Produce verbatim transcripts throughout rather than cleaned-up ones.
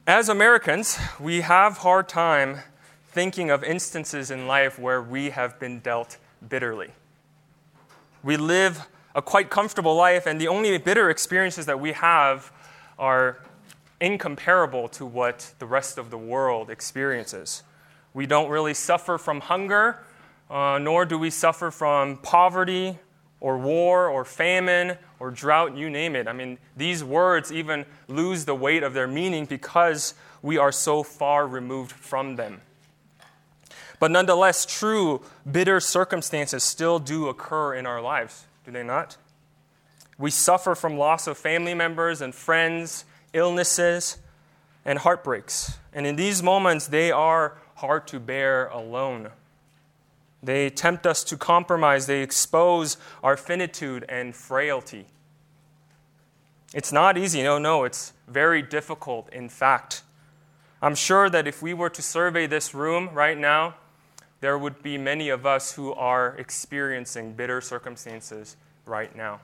As Americans, we have a hard time thinking of instances in life where we have been dealt bitterly. We live a quite comfortable life, and the only bitter experiences that we have are incomparable to what the rest of the world experiences. We don't really suffer from hunger, uh, nor do we suffer from poverty or war or famine or drought, you name it. I mean, these words even lose the weight of their meaning because we are so far removed from them. But nonetheless, true bitter circumstances still do occur in our lives, do they not? We suffer from loss of family members and friends, illnesses, and heartbreaks. And in these moments, they are hard to bear alone. They tempt us to compromise. They expose our finitude and frailty. It's not easy. No, no, it's very difficult, in fact. I'm sure that if we were to survey this room right now, there would be many of us who are experiencing bitter circumstances right now.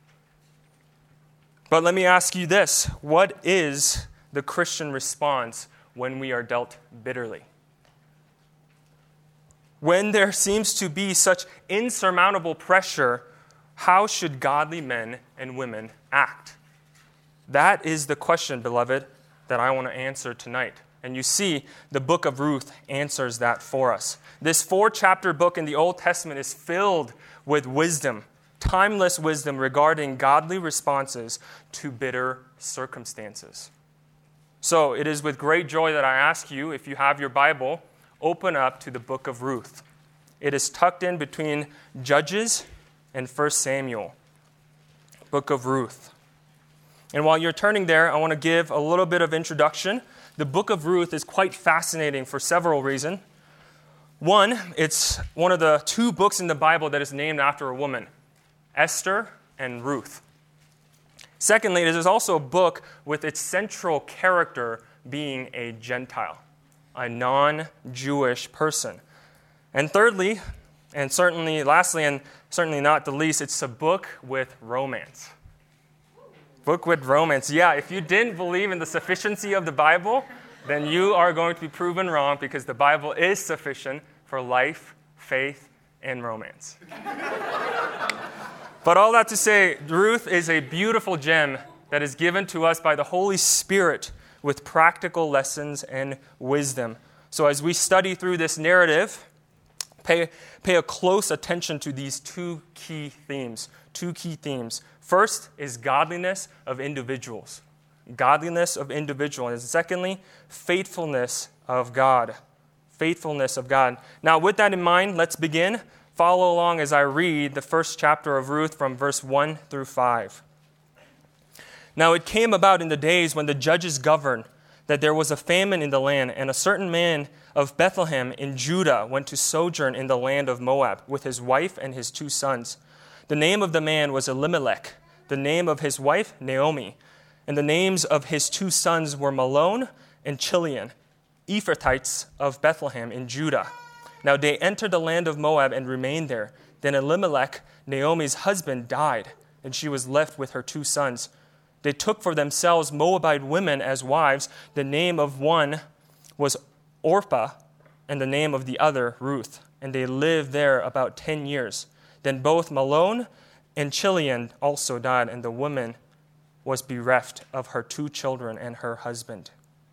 But let me ask you this. What is the Christian response when we are dealt bitterly? When there seems to be such insurmountable pressure, how should godly men and women act? That is the question, beloved, that I want to answer tonight. And you see, the book of Ruth answers that for us. This four-chapter book in the Old Testament is filled with wisdom, timeless wisdom regarding godly responses to bitter circumstances. So it is with great joy that I ask you, if you have your Bible, open up to the book of Ruth. It is tucked in between Judges and First Samuel. Book of Ruth. And while you're turning there, I want to give a little bit of introduction. The book of Ruth is quite fascinating for several reasons. One, it's one of the two books in the Bible that is named after a woman, Esther and Ruth. Secondly, it is also a book with its central character being a Gentile, a non-Jewish person. And thirdly, and certainly lastly, and certainly not the least, it's a book with romance. Book with romance. Yeah, if you didn't believe in the sufficiency of the Bible, then you are going to be proven wrong because the Bible is sufficient for life, faith, and romance. But all that to say, Ruth is a beautiful gem that is given to us by the Holy Spirit with practical lessons and wisdom. So as we study through this narrative, pay, pay a close attention to these two key themes. Two key themes. First is godliness of individuals. Godliness of individuals. And secondly, faithfulness of God. Faithfulness of God. Now, with that in mind, let's begin. Follow along as I read the first chapter of Ruth from verse one through five. Now it came about in the days when the judges governed that there was a famine in the land, and a certain man of Bethlehem in Judah went to sojourn in the land of Moab with his wife and his two sons. The name of the man was Elimelech, the name of his wife Naomi, and the names of his two sons were Mahlon and Chilion, Ephrathites of Bethlehem in Judah. Now they entered the land of Moab and remained there. Then Elimelech, Naomi's husband, died, and she was left with her two sons. They took for themselves Moabite women as wives. The name of one was Orpah, and the name of the other Ruth. And they lived there about ten years. Then both Mahlon and Chilion also died, and the woman was bereft of her two children and her husband.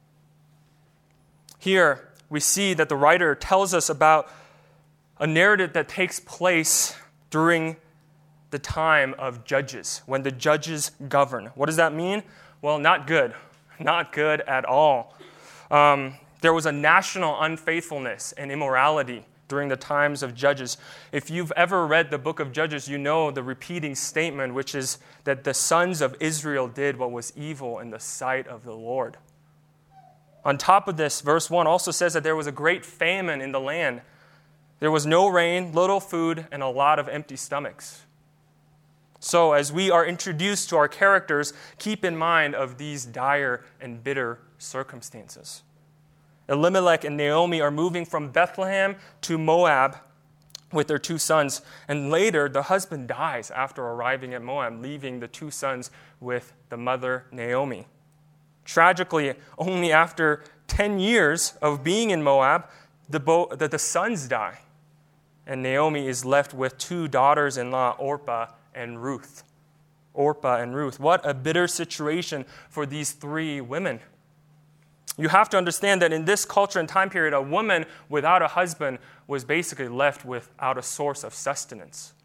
Here, we see that the writer tells us about a narrative that takes place during the time of judges, when the judges govern. What does that mean? Well, not good. Not good at all. Um, there was a national unfaithfulness and immorality during the times of judges. If you've ever read the book of Judges, you know the repeating statement, which is that the sons of Israel did what was evil in the sight of the Lord. On top of this, verse one also says that there was a great famine in the land. There was no rain, little food, and a lot of empty stomachs. So as we are introduced to our characters, keep in mind of these dire and bitter circumstances. Elimelech and Naomi are moving from Bethlehem to Moab with their two sons. And later, the husband dies after arriving at Moab, leaving the two sons with the mother, Naomi. Tragically, only after ten years of being in Moab, the, bo- the, the sons die. And Naomi is left with two daughters-in-law, Orpah and Ruth. Orpah and Ruth. What a bitter situation for these three women. You have to understand that in this culture and time period, a woman without a husband was basically left without a source of sustenance.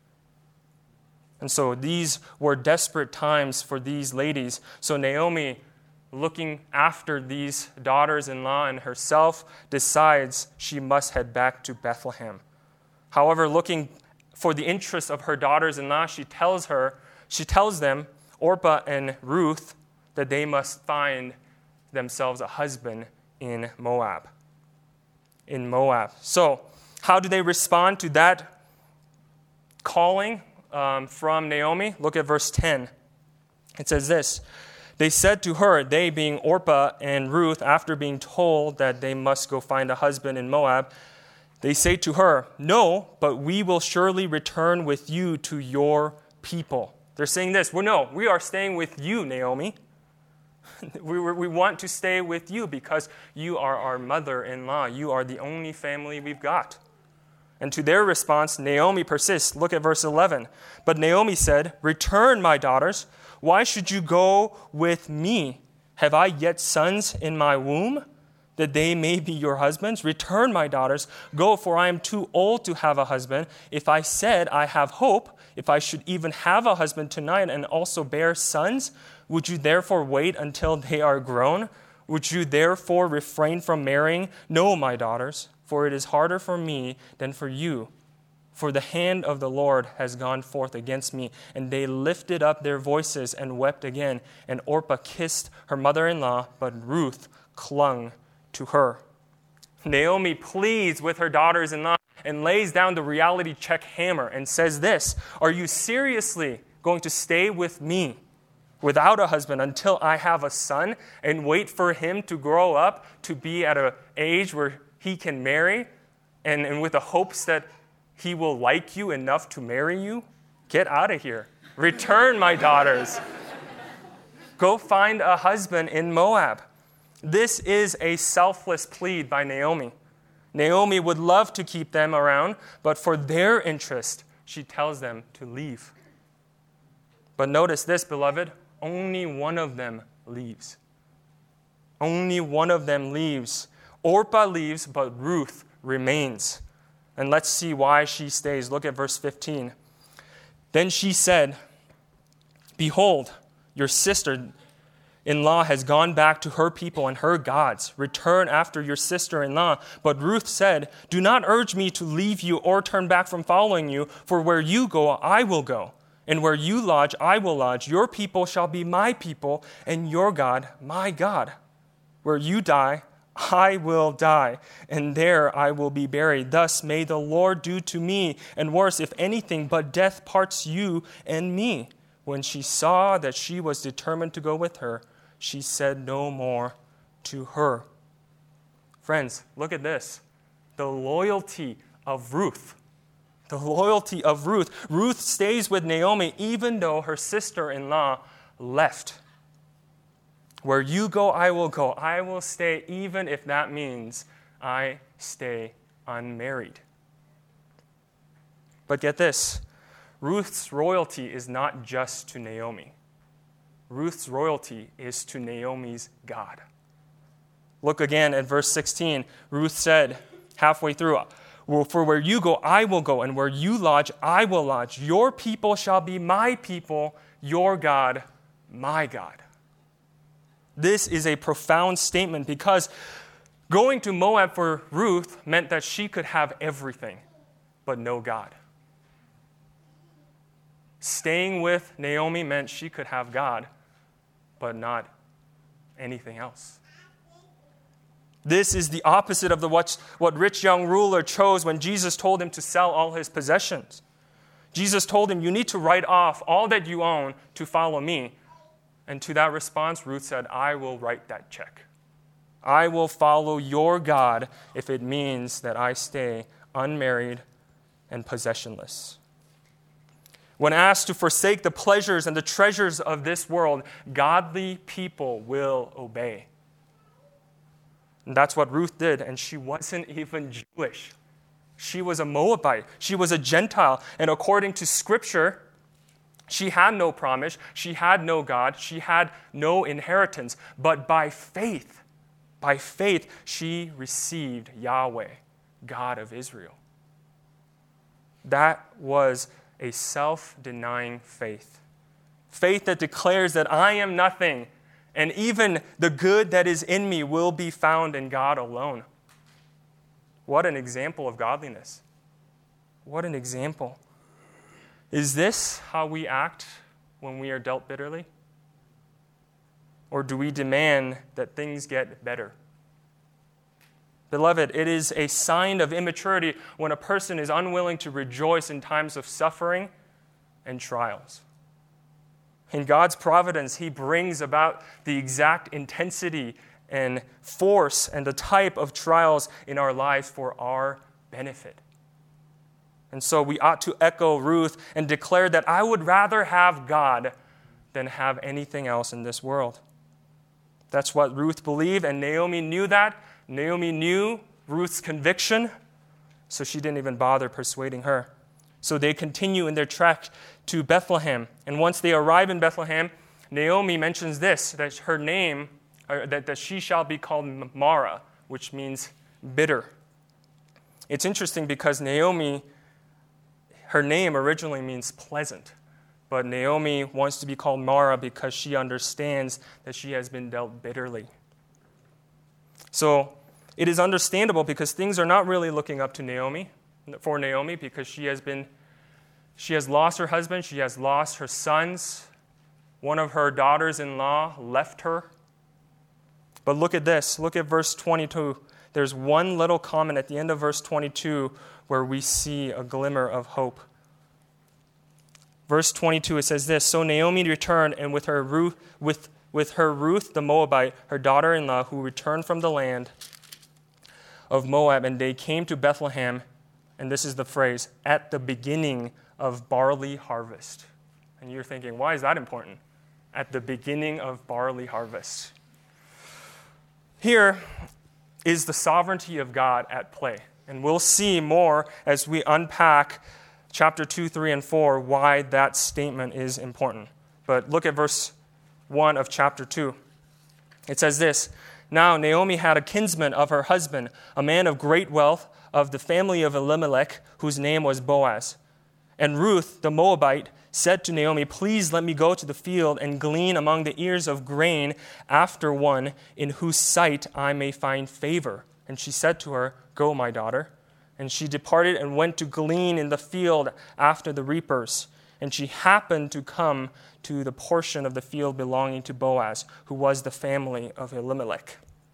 And so these were desperate times for these ladies. So Naomi, looking after these daughters-in-law and herself, decides she must head back to Bethlehem. However, looking for the interests of her daughters-in-law, she tells her, she tells them, Orpah and Ruth, that they must find themselves a husband in Moab. In Moab. So, how do they respond to that calling um, from Naomi? Look at verse ten. It says this, they said to her, they being Orpah and Ruth, after being told that they must go find a husband in Moab, they say to her, no, but we will surely return with you to your people. They're saying this, well, no, we are staying with you, Naomi. we, we want to stay with you because you are our mother-in-law. You are the only family we've got. And to their response, Naomi persists. Look at verse eleven. But Naomi said, return, my daughters. Why should you go with me? Have I yet sons in my womb, that they may be your husbands? Return, my daughters. Go, for I am too old to have a husband. If I said I have hope, if I should even have a husband tonight and also bear sons, would you therefore wait until they are grown? Would you therefore refrain from marrying? No, my daughters, for it is harder for me than for you. For the hand of the Lord has gone forth against me. And they lifted up their voices and wept again. And Orpah kissed her mother-in-law, but Ruth clung to her. Naomi pleads with her daughters-in-law and lays down the reality check hammer and says this, are you seriously going to stay with me without a husband until I have a son and wait for him to grow up to be at an age where he can marry and, and with the hopes that he will like you enough to marry you? Get out of here. Return, my daughters. Go find a husband in Moab. This is a selfless plead by Naomi. Naomi would love to keep them around, but for their interest, she tells them to leave. But notice this, beloved, only one of them leaves. Only one of them leaves. Orpah leaves, but Ruth remains. And let's see why she stays. Look at verse fifteen. Then she said, behold, your sister-in-law has gone back to her people and her gods. Return after your sister-in-law. But Ruth said, do not urge me to leave you or turn back from following you, for where you go, I will go. And where you lodge, I will lodge. Your people shall be my people, and your God, my God. Where you die, I will die, and there I will be buried. Thus may the Lord do to me, and worse, if anything but death parts you and me. When she saw that she was determined to go with her, she said no more to her. Friends, look at this. The loyalty of Ruth. The loyalty of Ruth. Ruth stays with Naomi even though her sister-in-law left. Where you go, I will go. I will stay even if that means I stay unmarried. But get this. Ruth's royalty is not just to Naomi. Ruth's royalty is to Naomi's God. Look again at verse sixteen. Ruth said, halfway through, well, for where you go, I will go, and where you lodge, I will lodge. Your people shall be my people, your God, my God. This is a profound statement because going to Moab for Ruth meant that she could have everything, but no God. Staying with Naomi meant she could have God, but not anything else. This is the opposite of the what, what rich young ruler chose when Jesus told him to sell all his possessions. Jesus told him, you need to write off all that you own to follow me. And to that response, Ruth said, I will write that check. I will follow your God if it means that I stay unmarried and possessionless. When asked to forsake the pleasures and the treasures of this world, godly people will obey. And that's what Ruth did, and she wasn't even Jewish. She was a Moabite. She was a Gentile, and according to Scripture, she had no promise, she had no God, she had no inheritance, but by faith, by faith, she received Yahweh, God of Israel. That was a self-denying faith. Faith that declares that I am nothing, and even the good that is in me will be found in God alone. What an example of godliness. What an example. Is this how we act when we are dealt bitterly? Or do we demand that things get better? Beloved, it is a sign of immaturity when a person is unwilling to rejoice in times of suffering and trials. In God's providence, He brings about the exact intensity and force and the type of trials in our lives for our benefit. And so we ought to echo Ruth and declare that I would rather have God than have anything else in this world. That's what Ruth believed, and Naomi knew that. Naomi knew Ruth's conviction, so she didn't even bother persuading her. So they continue in their trek to Bethlehem. And once they arrive in Bethlehem, Naomi mentions this, that her name, or that, that she shall be called Mara, which means bitter. It's interesting because Naomi, her name originally means pleasant. But Naomi wants to be called Mara because she understands that she has been dealt bitterly. So it is understandable because things are not really looking up to Naomi, for Naomi, because she has been, she has lost her husband, she has lost her sons. One of her daughters-in-law left her. But look at this. Look at verse twenty-two. There's one little comment at the end of verse twenty-two where we see a glimmer of hope. Verse twenty-two, it says this, So Naomi returned, and with her Ruth, with, with her Ruth the Moabite, her daughter-in-law, who returned from the land of Moab, and they came to Bethlehem, and this is the phrase, at the beginning of barley harvest. And you're thinking, why is that important? At the beginning of barley harvest. Here is the sovereignty of God at play. And we'll see more as we unpack chapter two, three, and four, why that statement is important. But look at verse one of chapter two. It says this, Now Naomi had a kinsman of her husband, a man of great wealth, of the family of Elimelech, whose name was Boaz. And Ruth, the Moabite, said to Naomi, Please let me go to the field and glean among the ears of grain after one in whose sight I may find favor. And she said to her, Go, my daughter. And she departed and went to glean in the field after the reapers. And she happened to come to the portion of the field belonging to Boaz, who was the family of Elimelech.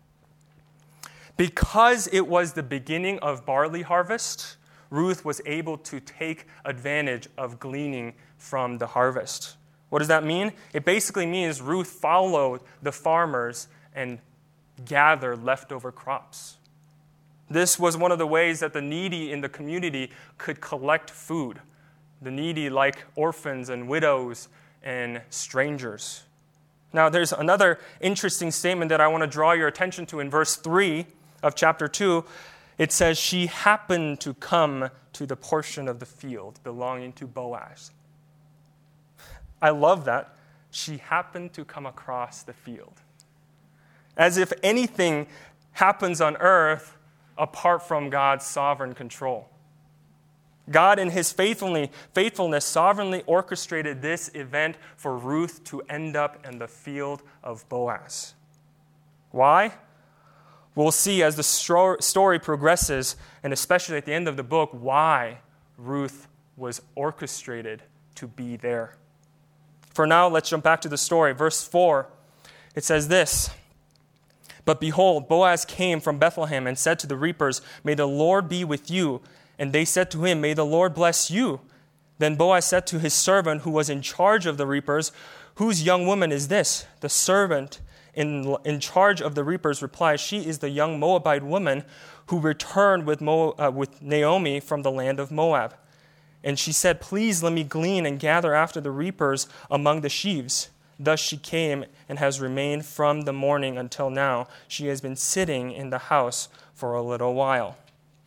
Because it was the beginning of barley harvest, Ruth was able to take advantage of gleaning from the harvest. What does that mean? It basically means Ruth followed the farmers and gathered leftover crops. This was one of the ways that the needy in the community could collect food. The needy like orphans and widows and strangers. Now, there's another interesting statement that I want to draw your attention to in verse three of chapter two. It says, She happened to come to the portion of the field belonging to Boaz. I love that. She happened to come across the field. As if anything happens on earth apart from God's sovereign control. God, in His faithfully, faithfulness, sovereignly orchestrated this event for Ruth to end up in the field of Boaz. Why? We'll see as the story progresses, and especially at the end of the book, why Ruth was orchestrated to be there. For now, let's jump back to the story. Verse four, it says this, But behold, Boaz came from Bethlehem and said to the reapers, May the Lord be with you. And they said to him, May the Lord bless you. Then Boaz said to his servant who was in charge of the reapers, Whose young woman is this? The servant in, in charge of the reapers replied, She is the young Moabite woman who returned with, Mo, uh, with Naomi from the land of Moab. And she said, please let me glean and gather after the reapers among the sheaves. Thus she came and has remained from the morning until now. She has been sitting in the house for a little while.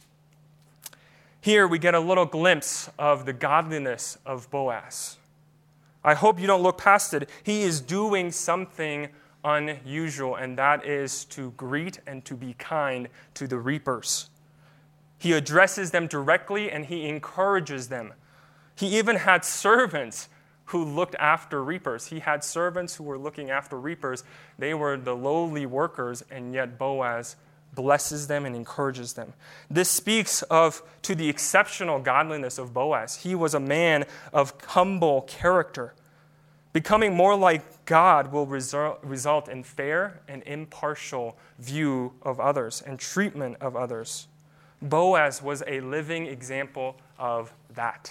Here we get a little glimpse of the godliness of Boaz. I hope you don't look past it. He is doing something unusual, and that is to greet and to be kind to the reapers. He addresses them directly and he encourages them. He even had servants who looked after reapers. He had servants who were looking after reapers. They were the lowly workers, and yet Boaz blesses them and encourages them. This speaks of to the exceptional godliness of Boaz. He was a man of humble character. Becoming more like God will result, result in fair and impartial view of others and treatment of others. Boaz was a living example of that.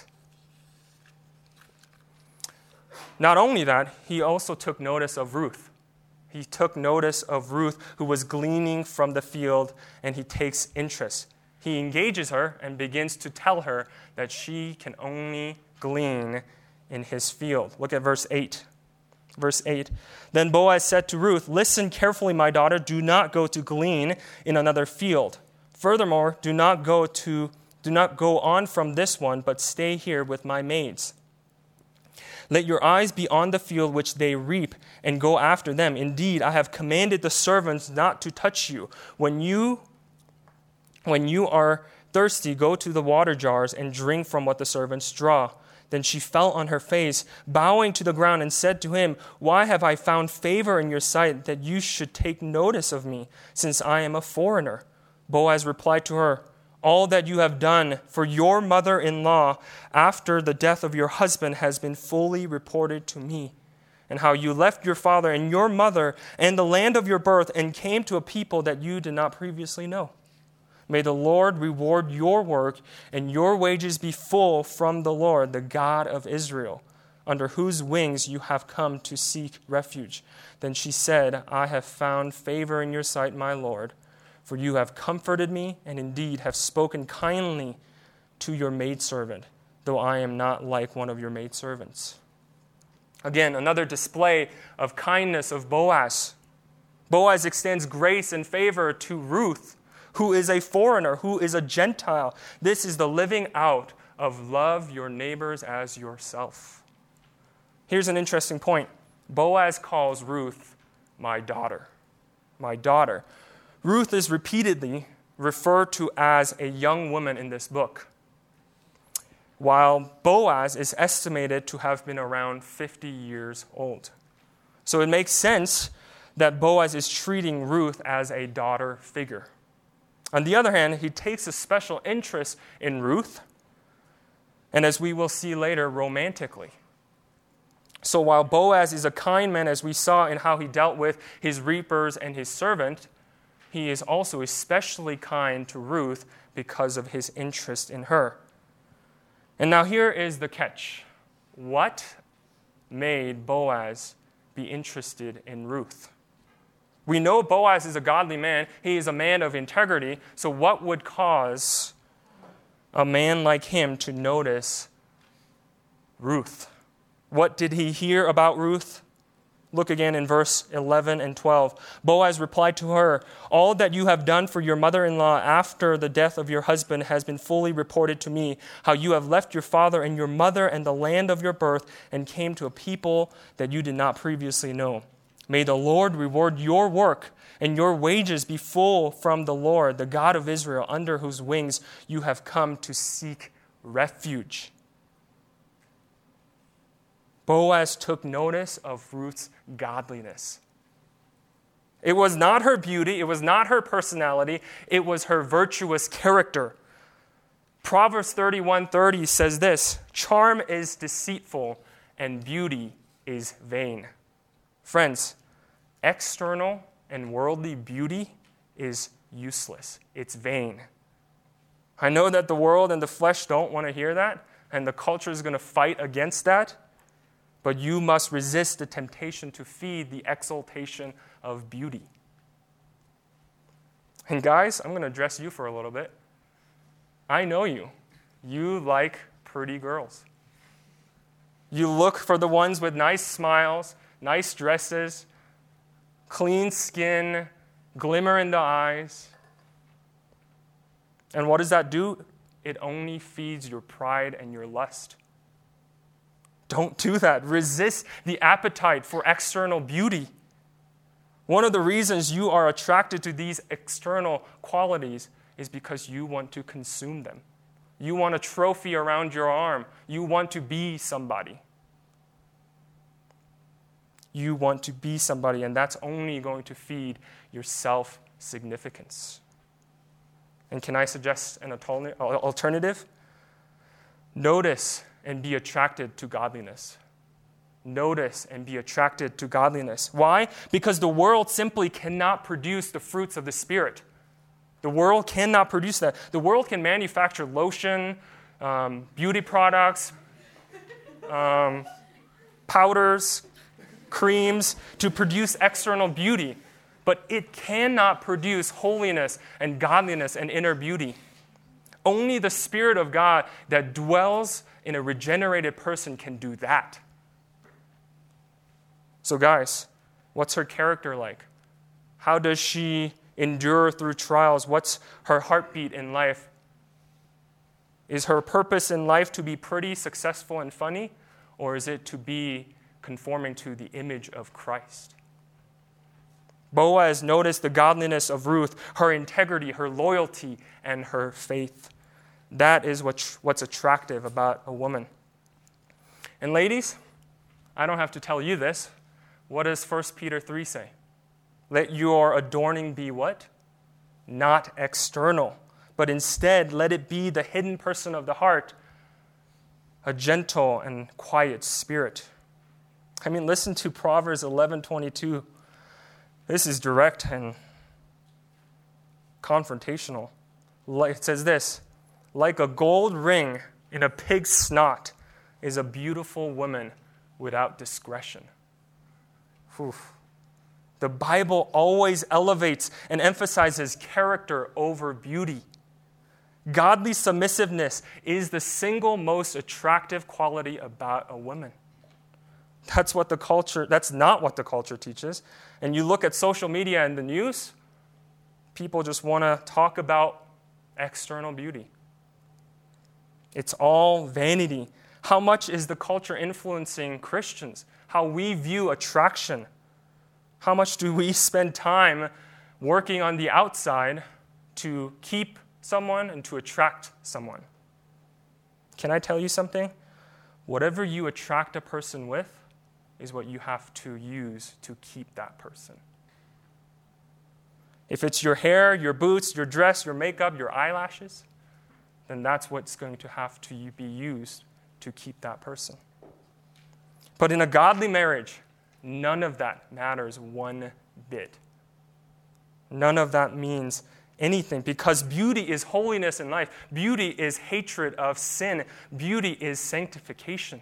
Not only that, he also took notice of Ruth. He took notice of Ruth, who was gleaning from the field, and he takes interest. He engages her and begins to tell her that she can only glean in his field. Look at verse eight. Verse eight. Then Boaz said to Ruth, listen carefully, my daughter. Do not go to glean in another field. Furthermore, do not go to do not go on from this one, but stay here with my maids. Let your eyes be on the field which they reap, and go after them. Indeed, I have commanded the servants not to touch you. When you, when you are thirsty, go to the water jars and drink from what the servants draw. Then she fell on her face, bowing to the ground, and said to him, why have I found favor in your sight that you should take notice of me, since I am a foreigner? Boaz replied to her, all that you have done for your mother-in-law after the death of your husband has been fully reported to me, and how you left your father and your mother and the land of your birth and came to a people that you did not previously know. May the Lord reward your work and your wages be full from the Lord, the God of Israel, under whose wings you have come to seek refuge. Then she said, I have found favor in your sight, my Lord, for you have comforted me and indeed have spoken kindly to your maidservant, though I am not like one of your maidservants. Again, another display of kindness of Boaz. Boaz extends grace and favor to Ruth, who is a foreigner, who is a Gentile. This is the living out of love your neighbors as yourself. Here's an interesting point. Boaz calls Ruth my daughter. My daughter. Ruth is repeatedly referred to as a young woman in this book, while Boaz is estimated to have been around fifty years old. So it makes sense that Boaz is treating Ruth as a daughter figure. On the other hand, he takes a special interest in Ruth, and as we will see later, romantically. So while Boaz is a kind man, as we saw in how he dealt with his reapers and his servant, he is also especially kind to Ruth because of his interest in her. And now here is the catch. What made Boaz be interested in Ruth? We know Boaz is a godly man. He is a man of integrity. So what would cause a man like him to notice Ruth? What did he hear about Ruth? Look again in verse eleven and twelve. Boaz replied to her, all that you have done for your mother-in-law after the death of your husband has been fully reported to me, how you have left your father and your mother and the land of your birth and came to a people that you did not previously know. May the Lord reward your work and your wages be full from the Lord, the God of Israel, under whose wings you have come to seek refuge. Boaz took notice of Ruth's godliness. It was not her beauty, it was not her personality, it was her virtuous character. Proverbs thirty-one thirty says this, charm is deceitful and beauty is vain. Friends, external and worldly beauty is useless. It's vain. I know that the world and the flesh don't want to hear that, and the culture is going to fight against that. But you must resist the temptation to feed the exaltation of beauty. And guys, I'm going to address you for a little bit. I know you. You like pretty girls. You look for the ones with nice smiles, nice dresses, clean skin, glimmer in the eyes. And what does that do? It only feeds your pride and your lust. Don't do that. Resist the appetite for external beauty. One of the reasons you are attracted to these external qualities is because you want to consume them. You want a trophy around your arm. You want to be somebody. You want to be somebody, and that's only going to feed your self-significance. And can I suggest an alternative? Notice and be attracted to godliness. Notice and be attracted to godliness. Why? Because the world simply cannot produce the fruits of the Spirit. The world cannot produce that. The world can manufacture lotion, um, beauty products, um, powders, creams to produce external beauty. But it cannot produce holiness and godliness and inner beauty. Only the Spirit of God that dwells in a regenerated person can do that. So guys, what's her character like? How does she endure through trials? What's her heartbeat in life? Is her purpose in life to be pretty, successful, and funny? Or is it to be conforming to the image of Christ? Boaz noticed the godliness of Ruth, her integrity, her loyalty, and her faith. That is what, what's attractive about a woman. And ladies, I don't have to tell you this. What does First Peter three say? Let your adorning be what? Not external, but instead let it be the hidden person of the heart, a gentle and quiet spirit. I mean, listen to Proverbs eleven twenty-two. This is direct and confrontational. It says this, like a gold ring in a pig's snot is a beautiful woman without discretion. Oof. The Bible always elevates and emphasizes character over beauty. Godly submissiveness is the single most attractive quality about a woman. That's what the culture, that's not what the culture teaches. And you look at social media and the news, people just want to talk about external beauty. It's all vanity. How much is the culture influencing Christians? How we view attraction? How much do we spend time working on the outside to keep someone and to attract someone? Can I tell you something? Whatever you attract a person with is what you have to use to keep that person. If it's your hair, your boots, your dress, your makeup, your eyelashes, then that's what's going to have to be used to keep that person. But in a godly marriage, none of that matters one bit. None of that means anything because beauty is holiness in life. Beauty is hatred of sin. Beauty is sanctification.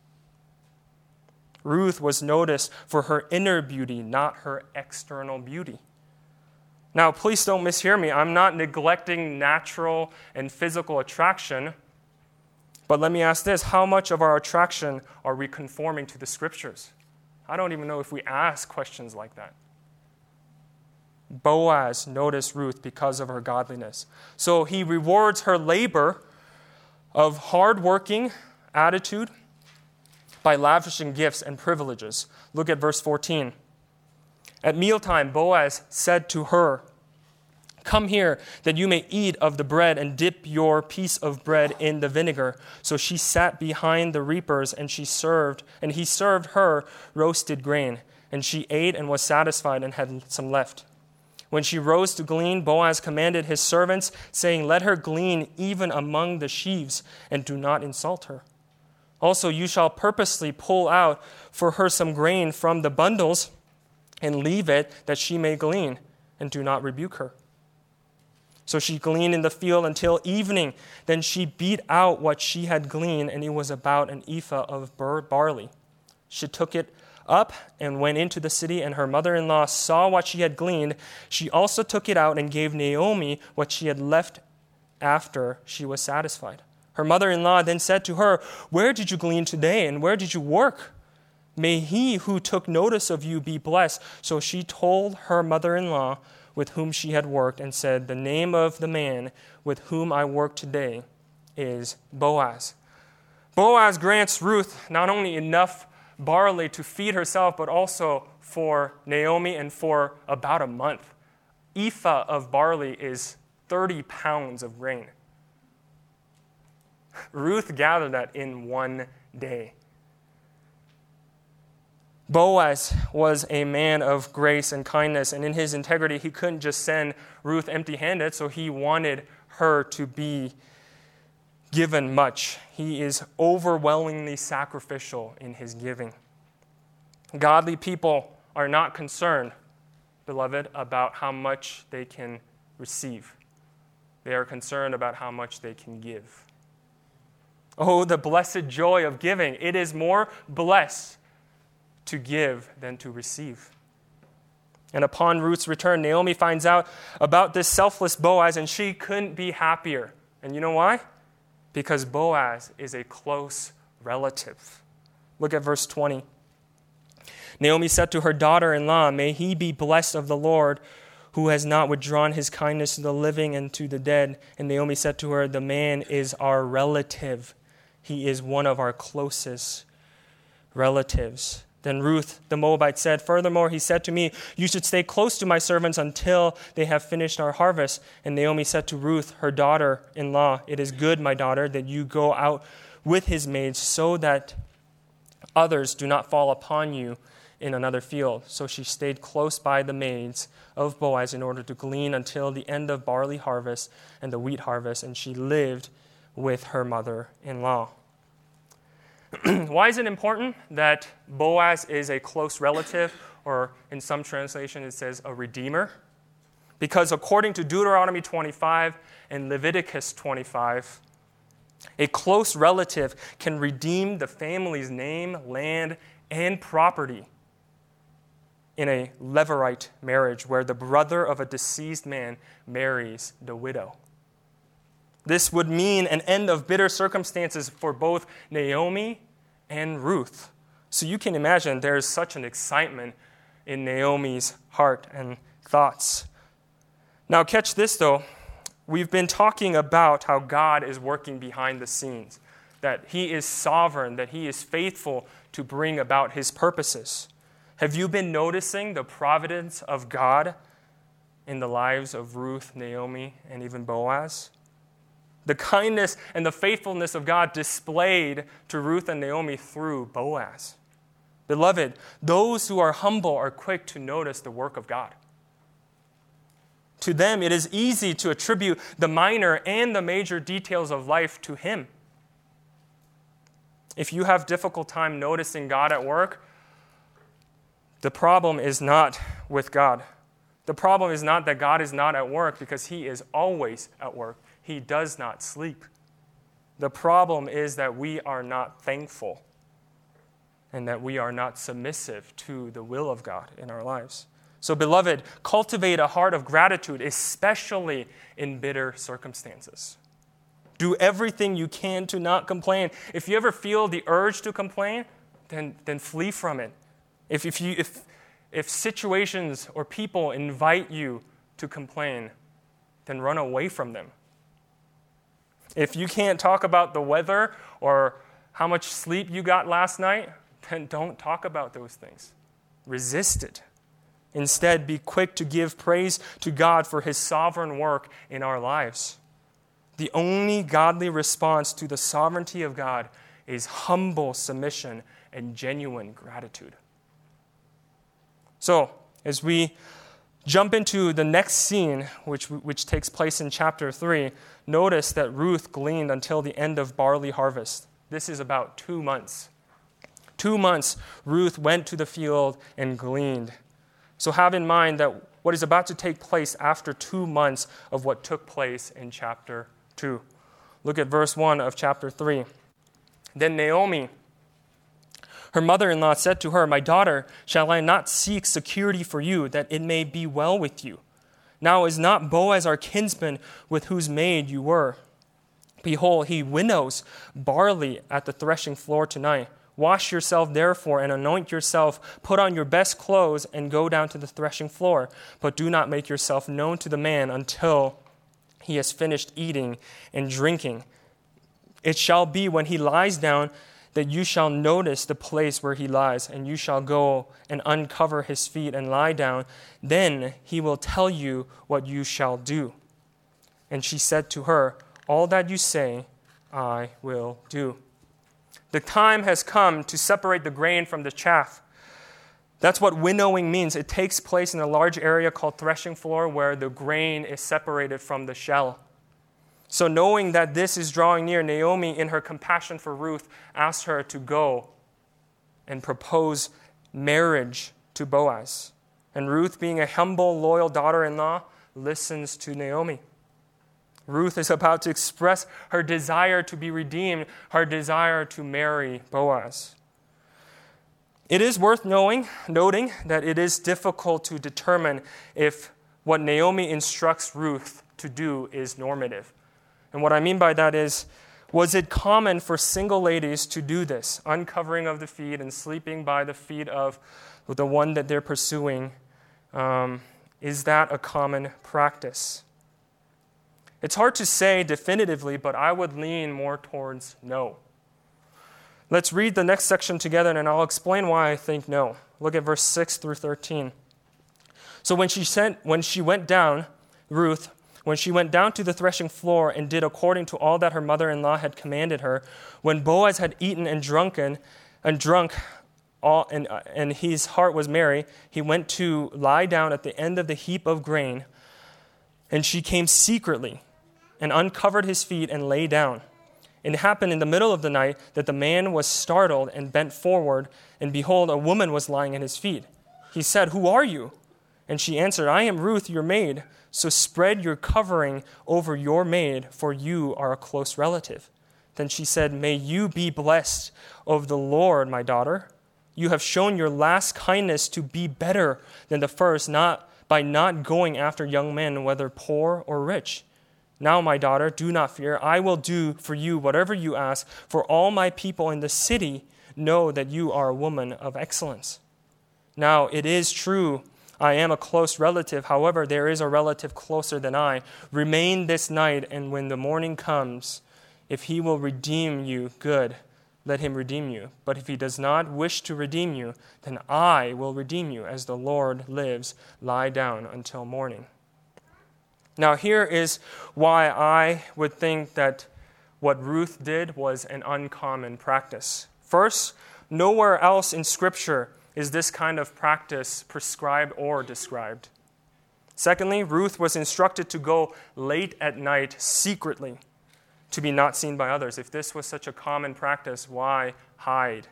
Ruth was noticed for her inner beauty, not her external beauty. Now, please don't mishear me. I'm not neglecting natural and physical attraction. But let me ask this. How much of our attraction are we conforming to the Scriptures? I don't even know if we ask questions like that. Boaz noticed Ruth because of her godliness. So he rewards her labor of hardworking attitude by lavishing gifts and privileges. Look at verse fourteen. At mealtime, Boaz said to her, "Come here, that you may eat of the bread and dip your piece of bread in the vinegar." So she sat behind the reapers, and she served, and he served her roasted grain. And she ate and was satisfied and had some left. When she rose to glean, Boaz commanded his servants, saying, "Let her glean even among the sheaves, and do not insult her. Also, you shall purposely pull out for her some grain from the bundles, and leave it that she may glean, and do not rebuke her." So she gleaned in the field until evening. Then she beat out what she had gleaned, and it was about an ephah of barley. She took it up and went into the city, and her mother-in-law saw what she had gleaned. She also took it out and gave Naomi what she had left after she was satisfied. Her mother-in-law then said to her, "Where did you glean today, and where did you work? May he who took notice of you be blessed." So she told her mother-in-law with whom she had worked and said, "The name of the man with whom I work today is Boaz." Boaz grants Ruth not only enough barley to feed herself, but also for Naomi and for about a month. Ephah of barley is thirty pounds of grain. Ruth gathered that in one day. Boaz was a man of grace and kindness, and in his integrity, he couldn't just send Ruth empty-handed, so he wanted her to be given much. He is overwhelmingly sacrificial in his giving. Godly people are not concerned, beloved, about how much they can receive. They are concerned about how much they can give. Oh, the blessed joy of giving. It is more blessed to give than to receive. And upon Ruth's return, Naomi finds out about this selfless Boaz, and she couldn't be happier. And you know why? Because Boaz is a close relative. Look at verse twenty. Naomi said to her daughter-in-law, "May he be blessed of the Lord, who has not withdrawn his kindness to the living and to the dead." And Naomi said to her, "The man is our relative. He is one of our closest relatives." Then Ruth the Moabite said, "Furthermore, he said to me, 'You should stay close to my servants until they have finished our harvest.' And Naomi said to Ruth, her daughter-in-law, 'It is good, my daughter, that you go out with his maids, so that others do not fall upon you in another field.' So she stayed close by the maids of Boaz in order to glean until the end of barley harvest and the wheat harvest, and she lived with her mother-in-law." Why is it important that Boaz is a close relative, or in some translation it says a redeemer? Because according to Deuteronomy twenty-five and Leviticus twenty-five, a close relative can redeem the family's name, land, and property in a Levirate marriage where the brother of a deceased man marries the widow. This would mean an end of bitter circumstances for both Naomi and Ruth. So you can imagine there is such an excitement in Naomi's heart and thoughts. Now catch this though. We've been talking about how God is working behind the scenes, that he is sovereign, that he is faithful to bring about his purposes. Have you been noticing the providence of God in the lives of Ruth, Naomi, and even Boaz? The kindness and the faithfulness of God displayed to Ruth and Naomi through Boaz. Beloved, those who are humble are quick to notice the work of God. To them, it is easy to attribute the minor and the major details of life to him. If you have difficult time noticing God at work, the problem is not with God. The problem is not that God is not at work, because he is always at work. He does not sleep. The problem is that we are not thankful and that we are not submissive to the will of God in our lives. So, beloved, cultivate a heart of gratitude, especially in bitter circumstances. Do everything you can to not complain. If you ever feel the urge to complain, then, then flee from it. If, if, you, if, if situations or people invite you to complain, then run away from them. If you can't talk about the weather or how much sleep you got last night, then don't talk about those things. Resist it. Instead, be quick to give praise to God for his sovereign work in our lives. The only godly response to the sovereignty of God is humble submission and genuine gratitude. So, as we jump into the next scene, which, which takes place in chapter three, notice that Ruth gleaned until the end of barley harvest. This is about two months. Two months, Ruth went to the field and gleaned. So have in mind that what is about to take place after two months of what took place in chapter two. Look at verse one of chapter three. Then Naomi, her mother-in-law, said to her, "My daughter, shall I not seek security for you, that it may be well with you? Now is not Boaz our kinsman, with whose maid you were? Behold, he winnows barley at the threshing floor tonight. Wash yourself therefore and anoint yourself. Put on your best clothes and go down to the threshing floor. But do not make yourself known to the man until he has finished eating and drinking. It shall be when he lies down that you shall notice the place where he lies, and you shall go and uncover his feet and lie down. Then he will tell you what you shall do. And she said to her, all that you say, I will do. The time has come to separate the grain from the chaff. That's what winnowing means. It takes place in a large area called threshing floor where the grain is separated from the shell. So knowing that this is drawing near, Naomi, in her compassion for Ruth, asked her to go and propose marriage to Boaz. And Ruth, being a humble, loyal daughter-in-law, listens to Naomi. Ruth is about to express her desire to be redeemed, her desire to marry Boaz. It is worth knowing, noting that it is difficult to determine if what Naomi instructs Ruth to do is normative. And what I mean by that is, was it common for single ladies to do this, uncovering of the feet and sleeping by the feet of the one that they're pursuing? Um, is that a common practice? It's hard to say definitively, but I would lean more towards no. Let's read the next section together, and I'll explain why I think no. Look at verse six through thirteen. So when she sent, when she went down, Ruth, when she went down to the threshing floor and did according to all that her mother-in-law had commanded her, when Boaz had eaten and drunken and drunk, all, and, and his heart was merry, he went to lie down at the end of the heap of grain, and she came secretly and uncovered his feet and lay down. It happened in the middle of the night that the man was startled and bent forward, and behold, a woman was lying at his feet. He said, who are you? And she answered, I am Ruth, your maid. So spread your covering over your maid, for you are a close relative. Then she said, may you be blessed of the Lord, my daughter. You have shown your last kindness to be better than the first, not by not going after young men, whether poor or rich. Now, my daughter, do not fear. I will do for you whatever you ask, for all my people in the city know that you are a woman of excellence. Now, it is true, I am a close relative. However, there is a relative closer than I. Remain this night, and when the morning comes, if he will redeem you, good, let him redeem you. But if he does not wish to redeem you, then I will redeem you. As the Lord lives, lie down until morning. Now, here is why I would think that what Ruth did was an uncommon practice. First, nowhere else in Scripture is this kind of practice prescribed or described. Secondly, Ruth was instructed to go late at night secretly to be not seen by others. If this was such a common practice, why hide?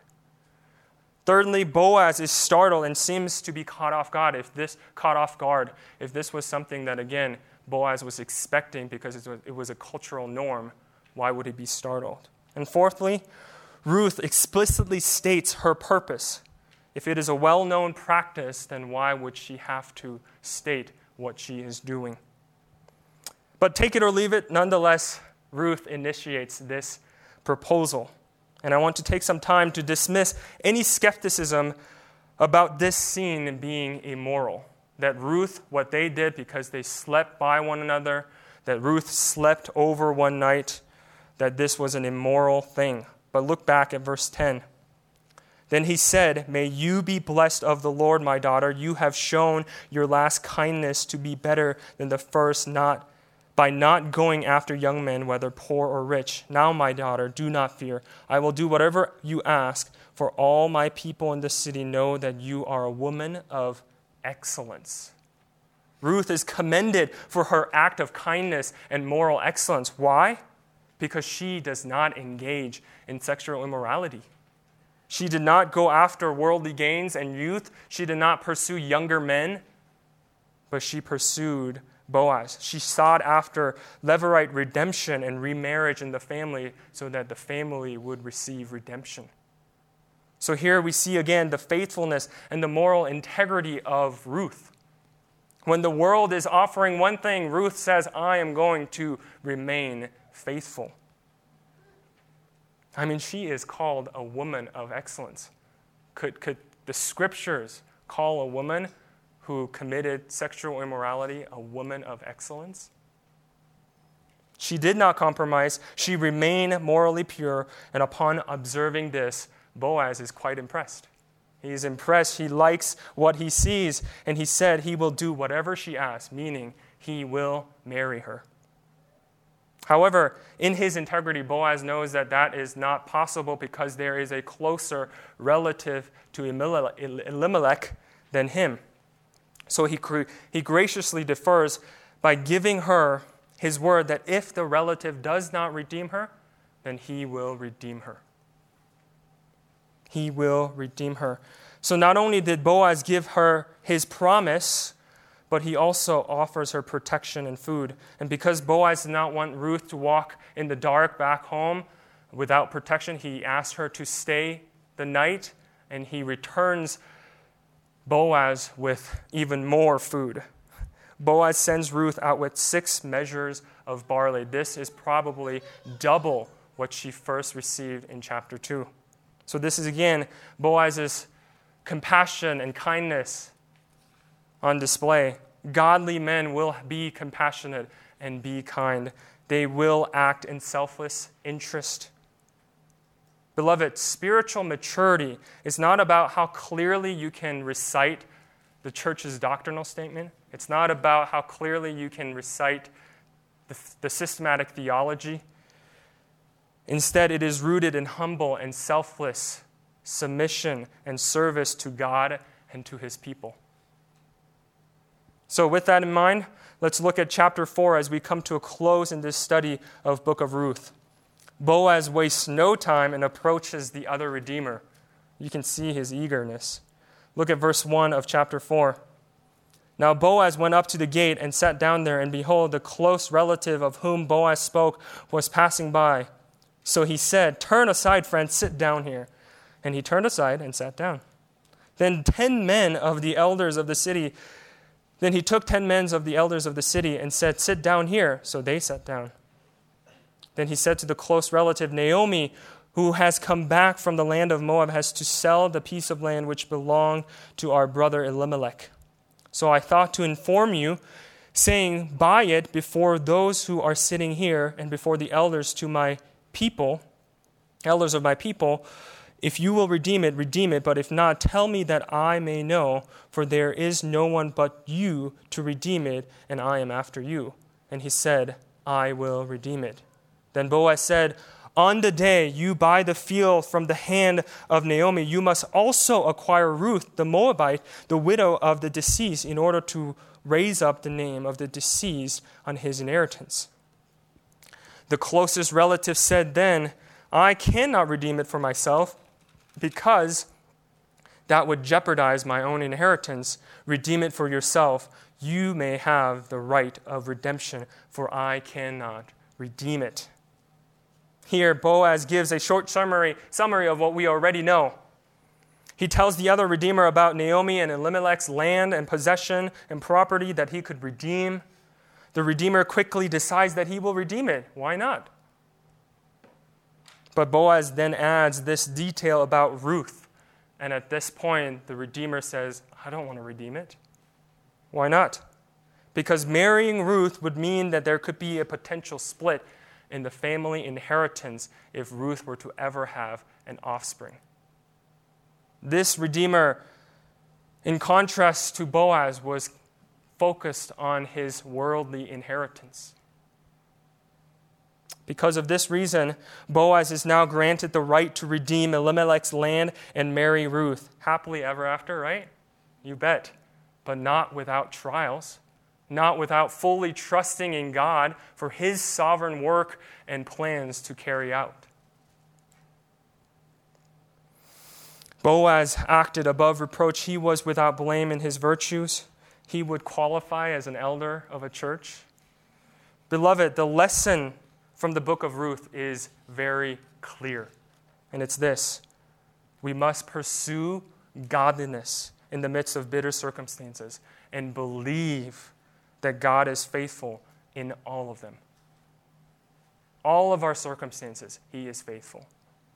Thirdly, Boaz is startled and seems to be caught off guard. If this caught off guard, if this was something that, again, Boaz was expecting because it was a cultural norm, why would he be startled? And fourthly, Ruth explicitly states her purpose. If it is a well-known practice, then why would she have to state what she is doing? But take it or leave it, nonetheless, Ruth initiates this proposal. And I want to take some time to dismiss any skepticism about this scene being immoral. That Ruth, what they did because they slept by one another, that Ruth slept over one night, that this was an immoral thing. But look back at verse ten. Then he said, may you be blessed of the Lord, my daughter. You have shown your last kindness to be better than the first, not by not going after young men, whether poor or rich. Now, my daughter, do not fear. I will do whatever you ask, for all my people in the city know that you are a woman of excellence. Ruth is commended for her act of kindness and moral excellence. Why? Because she does not engage in sexual immorality. She did not go after worldly gains and youth. She did not pursue younger men, but she pursued Boaz. She sought after Levirate redemption and remarriage in the family so that the family would receive redemption. So here we see again the faithfulness and the moral integrity of Ruth. When the world is offering one thing, Ruth says, I am going to remain faithful. I mean, she is called a woman of excellence. Could, could the scriptures call a woman who committed sexual immorality a woman of excellence? She did not compromise. She remained morally pure. And upon observing this, Boaz is quite impressed. He is impressed. He likes what he sees. And he said he will do whatever she asks, meaning he will marry her. However, in his integrity, Boaz knows that that is not possible because there is a closer relative to Elimelech than him. So he, he graciously defers by giving her his word that if the relative does not redeem her, then he will redeem her. He will redeem her. So not only did Boaz give her his promise, but he also offers her protection and food. And because Boaz did not want Ruth to walk in the dark back home without protection, he asked her to stay the night, and he returns Boaz with even more food. Boaz sends Ruth out with six measures of barley. This is probably double what she first received in chapter two. So this is again Boaz's compassion and kindness on display. Godly men will be compassionate and be kind. They will act in selfless interest. Beloved, spiritual maturity is not about how clearly you can recite the church's doctrinal statement. It's not about how clearly you can recite the, the systematic theology. Instead, it is rooted in humble and selfless submission and service to God and to his people. So with that in mind, let's look at chapter four as we come to a close in this study of Book of Ruth. Boaz wastes no time and approaches the other redeemer. You can see his eagerness. Look at verse one of chapter four. Now Boaz went up to the gate and sat down there, and behold, the close relative of whom Boaz spoke was passing by. So he said, "Turn aside, friend, sit down here." And he turned aside and sat down. Then ten men of the elders of the city Then he took ten men of the elders of the city and said, "Sit down here." So they sat down. Then he said to the close relative, "Naomi, who has come back from the land of Moab, has to sell the piece of land which belonged to our brother Elimelech. So I thought to inform you, saying, buy it before those who are sitting here and before the elders to my people, elders of my people. If you will redeem it, redeem it, but if not, tell me that I may know, for there is no one but you to redeem it, and I am after you." And he said, "I will redeem it." Then Boaz said, "On the day you buy the field from the hand of Naomi, you must also acquire Ruth the Moabite, the widow of the deceased, in order to raise up the name of the deceased on his inheritance." The closest relative said then, "I cannot redeem it for myself, because that would jeopardize my own inheritance. Redeem it for yourself. You may have the right of redemption, for I cannot redeem it." Here, Boaz gives a short summary, summary of what we already know. He tells the other redeemer about Naomi and Elimelech's land and possession and property that he could redeem. The redeemer quickly decides that he will redeem it. Why not? But Boaz then adds this detail about Ruth. And at this point, the redeemer says, "I don't want to redeem it." Why not? Because marrying Ruth would mean that there could be a potential split in the family inheritance if Ruth were to ever have an offspring. This redeemer, in contrast to Boaz, was focused on his worldly inheritance. Because of this reason, Boaz is now granted the right to redeem Elimelech's land and marry Ruth. Happily ever after, right? You bet. But not without trials. Not without fully trusting in God for his sovereign work and plans to carry out. Boaz acted above reproach. He was without blame in his virtues. He would qualify as an elder of a church. Beloved, the lesson from the book of Ruth is very clear. And it's this: we must pursue godliness in the midst of bitter circumstances and believe that God is faithful in all of them. All of our circumstances, he is faithful.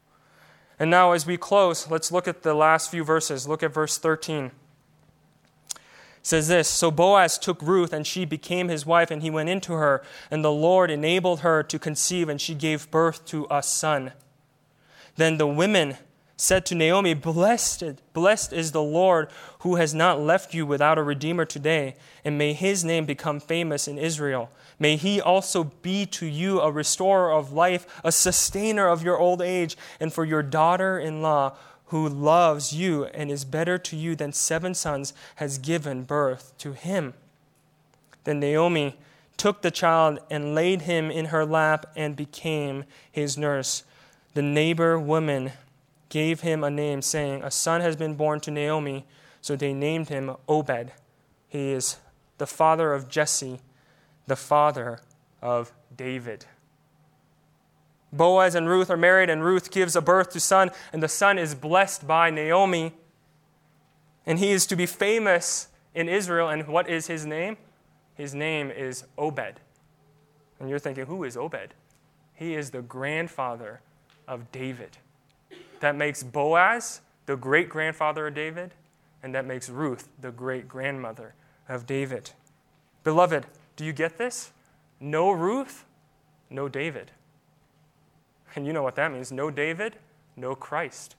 And now as we close, let's look at the last few verses. Look at verse thirteen. It says this, "So Boaz took Ruth, and she became his wife, and he went into her, and the Lord enabled her to conceive, and she gave birth to a son. Then the women said to Naomi, Blessed, blessed is the Lord who has not left you without a redeemer today, and may his name become famous in Israel. May he also be to you a restorer of life, a sustainer of your old age, and for your daughter-in-law who loves you and is better to you than seven sons has given birth to him." Then Naomi took the child and laid him in her lap and became his nurse. The neighbor woman gave him a name, saying, "A son has been born to Naomi." So they named him Obed. He is the father of Jesse, the father of David. Boaz and Ruth are married, and Ruth gives a birth to son, and the son is blessed by Naomi. And he is to be famous in Israel. And what is his name? His name is Obed. And you're thinking, who is Obed? He is the grandfather of David. That makes Boaz the great-grandfather of David, and that makes Ruth the great-grandmother of David. Beloved, do you get this? No Ruth, no David. And you know what that means. No David, no Christ.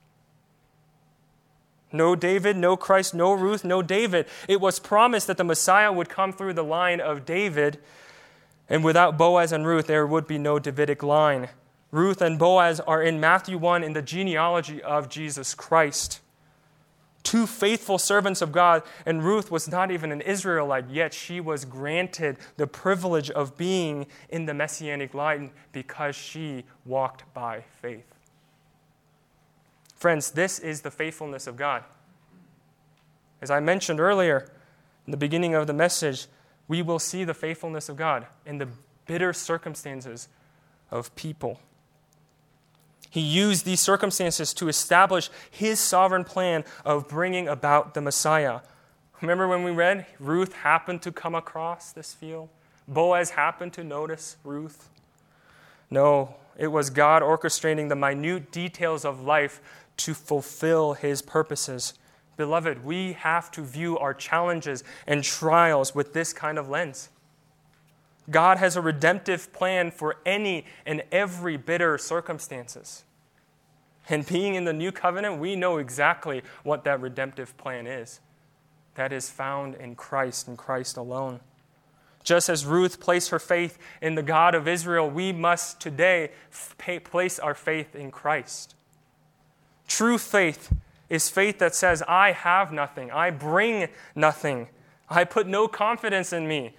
No David, no Christ, no Ruth, no David. It was promised that the Messiah would come through the line of David, and without Boaz and Ruth, there would be no Davidic line. Ruth and Boaz are in Matthew one in the genealogy of Jesus Christ. Two faithful servants of God, and Ruth was not even an Israelite, yet she was granted the privilege of being in the Messianic line because she walked by faith. Friends, this is the faithfulness of God. As I mentioned earlier in the beginning of the message, we will see the faithfulness of God in the bitter circumstances of people. He used these circumstances to establish his sovereign plan of bringing about the Messiah. Remember when we read, Ruth happened to come across this field? Boaz happened to notice Ruth? No, it was God orchestrating the minute details of life to fulfill his purposes. Beloved, we have to view our challenges and trials with this kind of lens. God has a redemptive plan for any and every bitter circumstances. And being in the new covenant, we know exactly what that redemptive plan is. That is found in Christ and Christ alone. Just as Ruth placed her faith in the God of Israel, we must today place our faith in Christ. True faith is faith that says, I have nothing, I bring nothing, I put no confidence in me.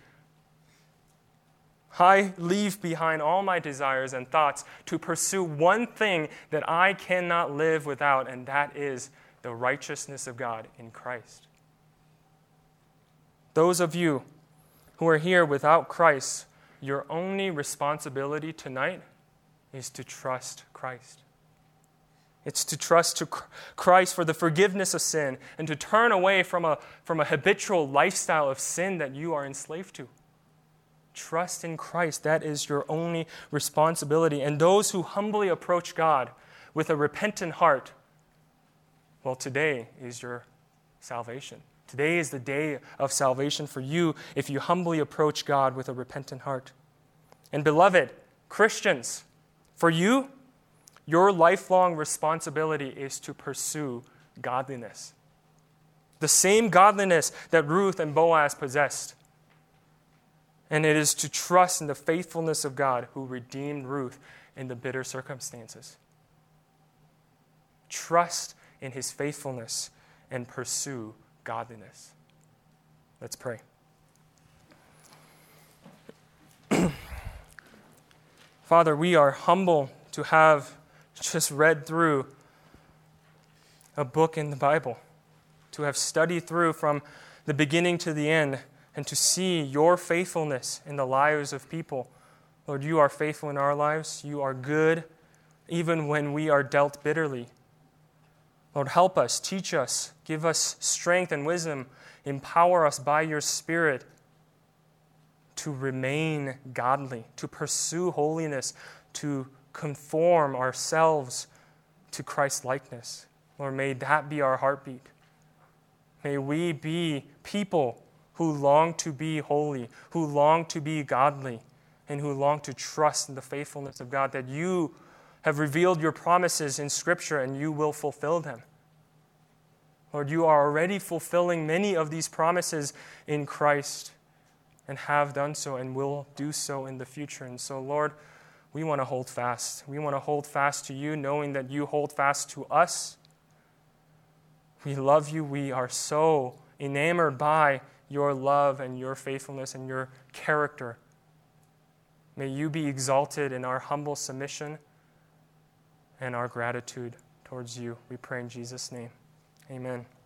I leave behind all my desires and thoughts to pursue one thing that I cannot live without, and that is the righteousness of God in Christ. Those of you who are here without Christ, your only responsibility tonight is to trust Christ. It's to trust to Christ for the forgiveness of sin and to turn away from a, from a habitual lifestyle of sin that you are enslaved to. Trust in Christ. That is your only responsibility. And those who humbly approach God with a repentant heart, well, today is your salvation. Today is the day of salvation for you if you humbly approach God with a repentant heart. And beloved Christians, for you, your lifelong responsibility is to pursue godliness. The same godliness that Ruth and Boaz possessed. And it is to trust in the faithfulness of God who redeemed Ruth in the bitter circumstances. Trust in his faithfulness and pursue godliness. Let's pray. Father, we are humble to have just read through a book in the Bible, to have studied through from the beginning to the end, and to see your faithfulness in the lives of people. Lord, you are faithful in our lives. You are good even when we are dealt bitterly. Lord, help us, teach us, give us strength and wisdom, empower us by your Spirit to remain godly, to pursue holiness, to conform ourselves to Christ's likeness. Lord, may that be our heartbeat. May we be people who long to be holy, who long to be godly, and who long to trust in the faithfulness of God, that you have revealed your promises in Scripture and you will fulfill them. Lord, you are already fulfilling many of these promises in Christ and have done so and will do so in the future. And so, Lord, we want to hold fast. We want to hold fast to you, knowing that you hold fast to us. We love you. We are so enamored by your love and your faithfulness and your character. May you be exalted in our humble submission and our gratitude towards you. We pray in Jesus' name. Amen.